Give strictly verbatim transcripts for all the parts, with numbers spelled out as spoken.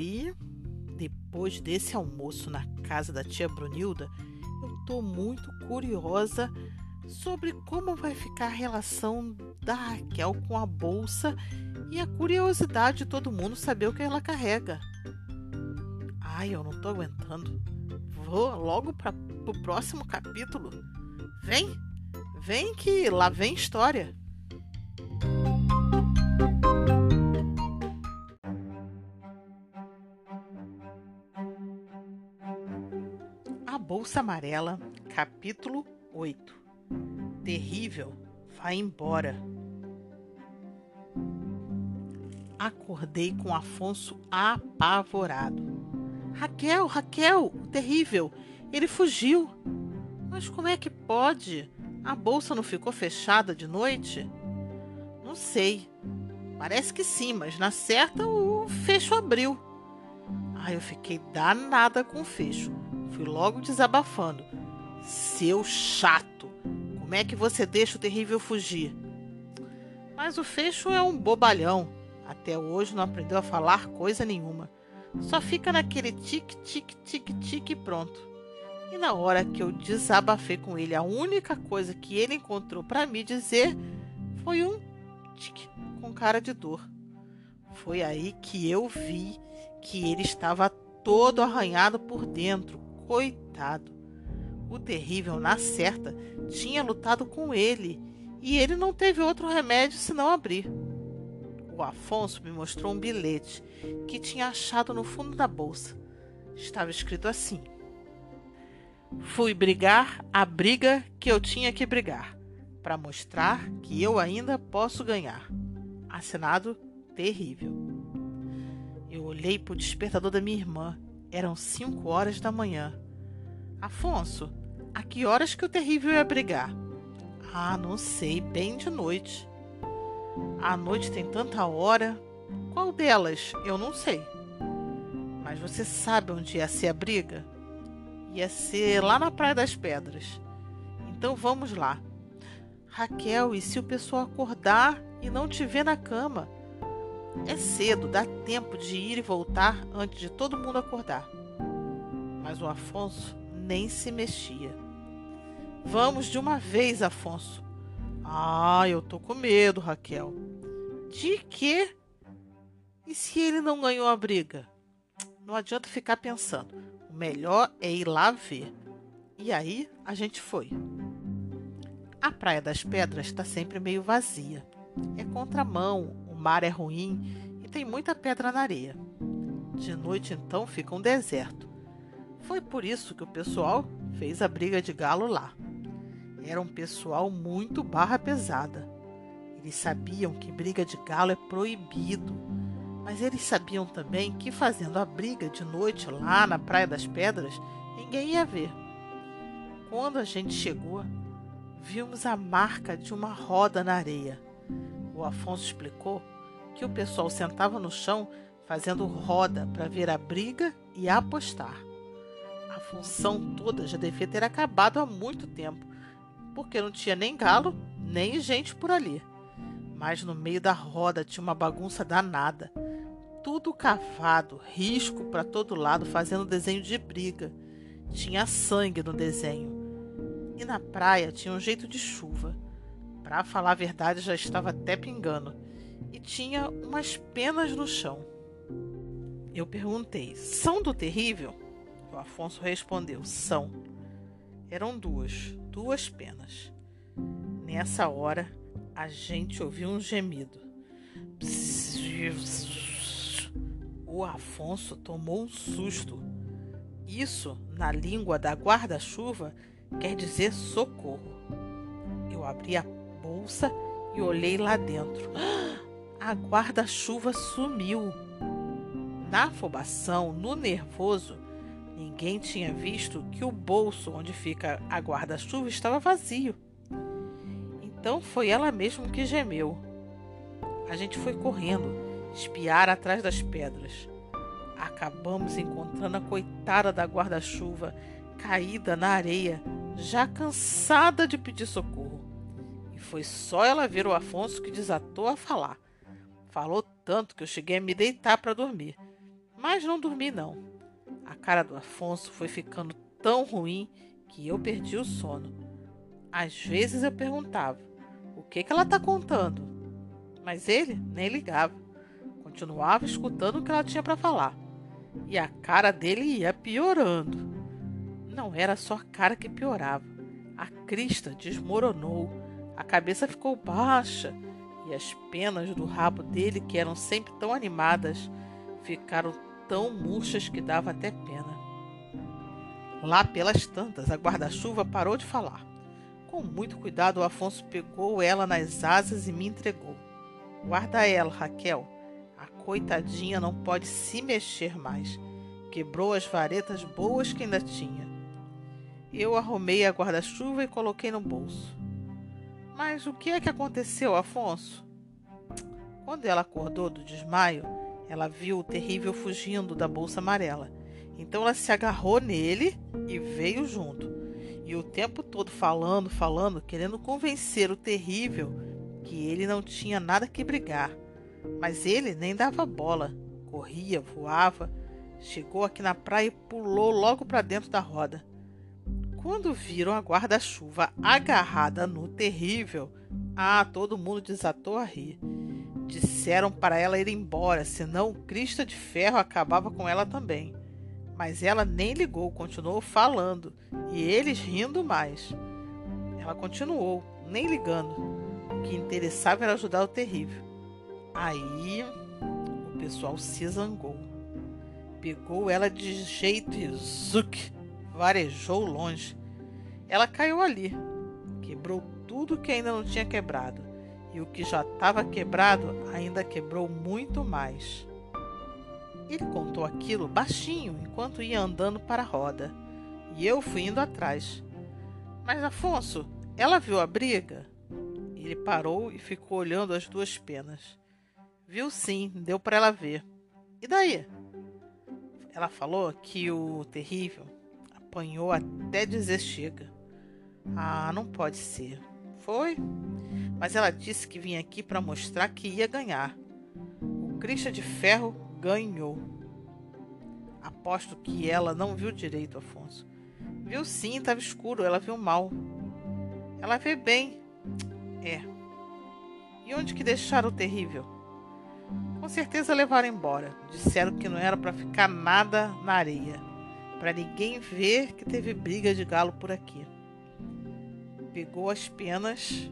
Oi, depois desse almoço na casa da tia Brunilda, eu tô muito curiosa sobre como vai ficar a relação da Raquel com a bolsa e a curiosidade de todo mundo saber o que ela carrega. Ai, eu não tô aguentando. Vou logo para o próximo capítulo. Vem, vem que lá vem história. A Bolsa Amarela, capítulo oito. Terrível, vai embora. Acordei com Afonso apavorado. Raquel, Raquel, o terrível, ele fugiu. Mas como é que pode? A bolsa não ficou fechada de noite? Não sei. Parece que sim, mas na certa o fecho abriu. Ah, eu fiquei danada com o fecho. Fui logo desabafando. Seu chato, como é que você deixa o terrível fugir? Mas o fecho é um bobalhão. Até hoje não aprendeu a falar coisa nenhuma. Só fica naquele tique, tique, tique, tique e pronto. E na hora que eu desabafei com ele, a única coisa que ele encontrou para me dizer foi um tique com cara de dor. Foi aí que eu vi que ele estava todo arranhado por dentro. Coitado. O terrível, na certa, tinha lutado com ele e ele não teve outro remédio senão abrir. O Afonso me mostrou um bilhete que tinha achado no fundo da bolsa. Estava escrito assim: fui brigar a briga que eu tinha que brigar, para mostrar que eu ainda posso ganhar. Assinado Terrível. Eu olhei para o despertador da minha irmã. Eram cinco horas da manhã. Afonso, a que horas que o terrível ia brigar? Ah, não sei, bem de noite. A noite tem tanta hora. Qual delas? Eu não sei. Mas você sabe onde ia ser a briga? Ia ser lá na Praia das Pedras. Então vamos lá. Raquel, e se o pessoal acordar e não te ver na cama? É cedo, dá tempo de ir e voltar antes de todo mundo acordar. Mas o Afonso nem se mexia. Vamos de uma vez, Afonso. Ah, eu tô com medo, Raquel. De quê? E se ele não ganhou a briga? Não adianta ficar pensando. O melhor é ir lá ver. E aí a gente foi. A Praia das Pedras está sempre meio vazia. É contramão, o mar é ruim e tem muita pedra na areia. De noite, então, fica um deserto. Foi por isso que o pessoal fez a briga de galo lá. Era um pessoal muito barra pesada. Eles sabiam que briga de galo é proibido, mas eles sabiam também que fazendo a briga de noite lá na Praia das Pedras, ninguém ia ver. Quando a gente chegou, vimos a marca de uma roda na areia. O Afonso explicou que o pessoal sentava no chão fazendo roda para ver a briga e apostar. A função toda já devia ter acabado há muito tempo, porque não tinha nem galo, nem gente por ali. Mas no meio da roda tinha uma bagunça danada. Tudo cavado, risco para todo lado, fazendo desenho de briga. Tinha sangue no desenho. E na praia tinha um jeito de chuva. Para falar a verdade, já estava até pingando. E tinha umas penas no chão. Eu perguntei, são do terrível? O Afonso respondeu, são. Eram duas, duas penas. Nessa hora, a gente ouviu um gemido. O Afonso tomou um susto. Isso, na língua da guarda-chuva, quer dizer socorro. Eu abri a bolsa e olhei lá dentro. A guarda-chuva sumiu. Na afobação, no nervoso, ninguém tinha visto que o bolso onde fica a guarda-chuva estava vazio. Então foi ela mesma que gemeu. A gente foi correndo, espiar atrás das pedras. Acabamos encontrando a coitada da guarda-chuva, caída na areia, já cansada de pedir socorro. E foi só ela ver o Afonso que desatou a falar. Falou tanto que eu cheguei a me deitar para dormir. Mas não dormi não. A cara do Afonso foi ficando tão ruim que eu perdi o sono. Às vezes eu perguntava, o que que ela está contando? Mas ele nem ligava. Continuava escutando o que ela tinha para falar. E a cara dele ia piorando. Não era só a cara que piorava. A crista desmoronou, a cabeça ficou baixa e as penas do rabo dele, que eram sempre tão animadas, ficaram tão murchas que dava até pena. Lá pelas tantas, a guarda-chuva parou de falar. Com muito cuidado, o Afonso pegou ela nas asas e me entregou. Guarda ela, Raquel. A coitadinha não pode se mexer mais. Quebrou as varetas boas que ainda tinha. Eu arrumei a guarda-chuva e coloquei no bolso. Mas o que é que aconteceu, Afonso? Quando ela acordou do desmaio, ela viu o terrível fugindo da bolsa amarela. Então ela se agarrou nele e veio junto. E o tempo todo falando, falando, querendo convencer o terrível que ele não tinha nada que brigar. Mas ele nem dava bola. Corria, voava, chegou aqui na praia e pulou logo para dentro da roda. Quando viram a guarda-chuva agarrada no terrível, ah, todo mundo desatou a rir. Disseram para ela ir embora, senão o Crista de Ferro acabava com ela também. Mas ela nem ligou, continuou falando, e eles rindo mais. Ela continuou, nem ligando. O que interessava era ajudar o terrível. Aí o pessoal se zangou. Pegou ela de jeito e zuc, varejou longe. Ela caiu ali, quebrou tudo que ainda não tinha quebrado, e o que já estava quebrado ainda quebrou muito mais. Ele contou aquilo baixinho enquanto ia andando para a roda, e eu fui indo atrás. Mas Afonso, ela viu a briga? Ele parou e ficou olhando as duas penas. Viu sim, deu para ela ver. E daí? Ela falou que o terrível apanhou até dizer chega. Ah, não pode ser. Foi? Mas ela disse que vinha aqui para mostrar que ia ganhar. O Crista de Ferro ganhou. Aposto que ela não viu direito, Afonso. Viu sim, estava escuro, ela viu mal. Ela vê bem. É. E onde que deixaram o terrível? Com certeza levaram embora. Disseram que não era para ficar nada na areia, para ninguém ver que teve briga de galo por aqui. Pegou as penas.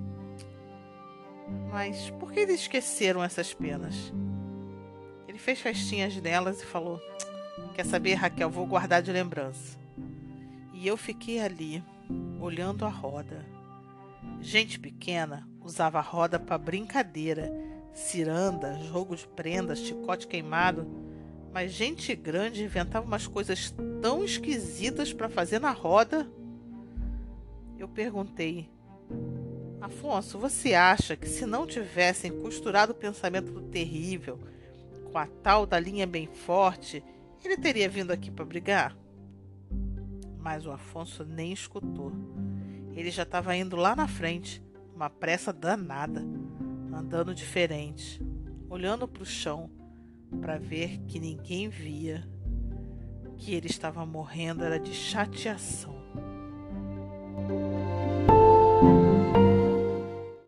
Mas por que eles esqueceram essas penas? Ele fez festinhas nelas e falou: quer saber, Raquel, vou guardar de lembrança. E eu fiquei ali, olhando a roda. Gente pequena usava a roda para brincadeira, ciranda, jogo de prendas, chicote queimado. Mas gente grande inventava umas coisas tão esquisitas para fazer na roda. Eu perguntei: Afonso, você acha que se não tivessem costurado o pensamento do terrível com a tal da linha bem forte, ele teria vindo aqui para brigar? Mas o Afonso nem escutou. Ele já estava indo lá na frente, uma pressa danada, andando diferente, olhando para o chão para ver que ninguém via, que ele estava morrendo era de chateação.